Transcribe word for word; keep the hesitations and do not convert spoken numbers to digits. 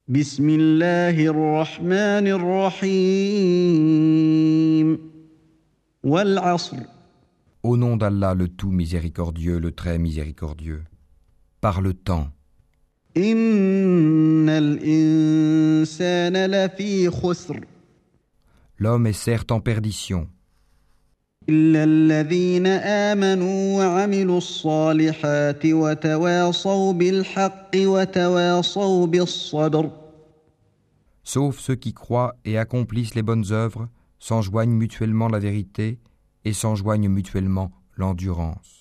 بسم الله الرحمن الرحيم والعصر Au nom d'Allah, le tout miséricordieux, le très miséricordieux. Par le temps, إن الإنسان لفي خسر l'homme est certes en perdition, إلا الذين آمنوا وعملوا الصالحات وتواصوا بالحق وتواصوا بالصبر sauf ceux qui croient et accomplissent les bonnes œuvres, s'enjoignent mutuellement la vérité et s'enjoignent mutuellement l'endurance.